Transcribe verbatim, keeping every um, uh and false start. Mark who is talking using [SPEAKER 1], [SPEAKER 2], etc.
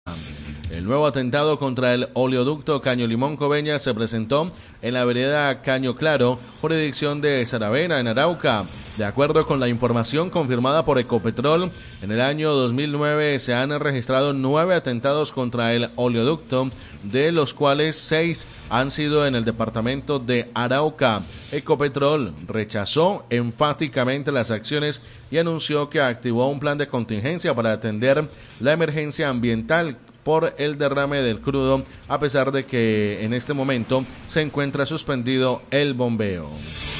[SPEAKER 1] El nuevo atentado contra el oleoducto Caño Limón Coveñas se presentó en la vereda Caño Claro, jurisdicción de Saravena, en Arauca. De acuerdo con la información confirmada por Ecopetrol, en el año dos mil nueve se han registrado nueve atentados contra el oleoducto, de los cuales seis han sido en el departamento de Arauca. Ecopetrol rechazó enfáticamente las acciones y anunció que activó un plan de contingencia para atender la emergencia ambiental por el derrame del crudo, a pesar de que en este momento se encuentra suspendido el bombeo.